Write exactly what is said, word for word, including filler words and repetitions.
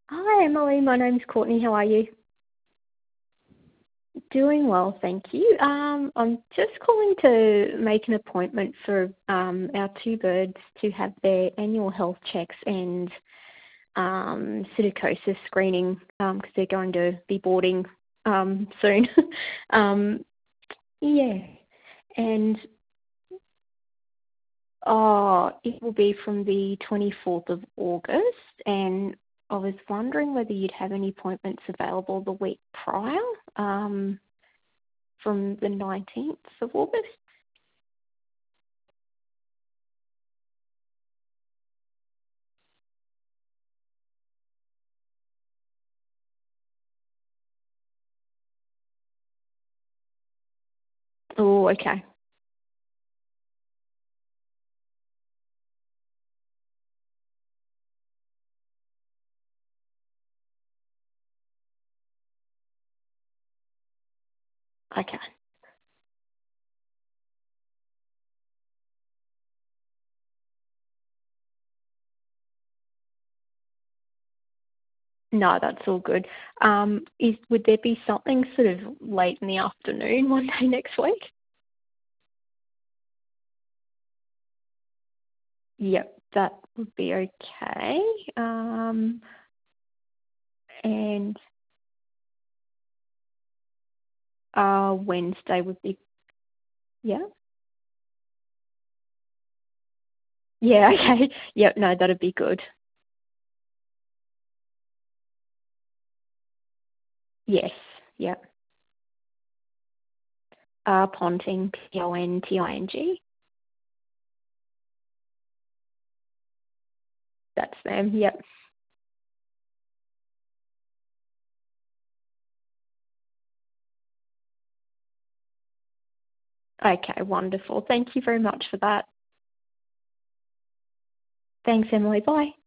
Hi, Emily. My name's Courtney. How are you? Doing well, thank you. Um, I'm just calling to make an appointment for um, our two birds to have their annual health checks and um, psittacosis screening because they're going to be boarding um, soon. um, yeah, and oh, it will be from the twenty-fourth of August, and I was wondering whether you'd have any appointments available the week prior. Um, from the nineteenth of August. Oh, okay. Okay. No, that's all good. Um, is would there be something sort of late in the afternoon one day next week? Yep, that would be okay. Um, and uh, Wednesday would be yeah. Yeah, okay. Yep, no, that'd be good. Yes. Yep. Uh, Ponting, P O N T I N G. That's them. Yep. Okay, wonderful. Thank you very much for that. Thanks, Emily. Bye.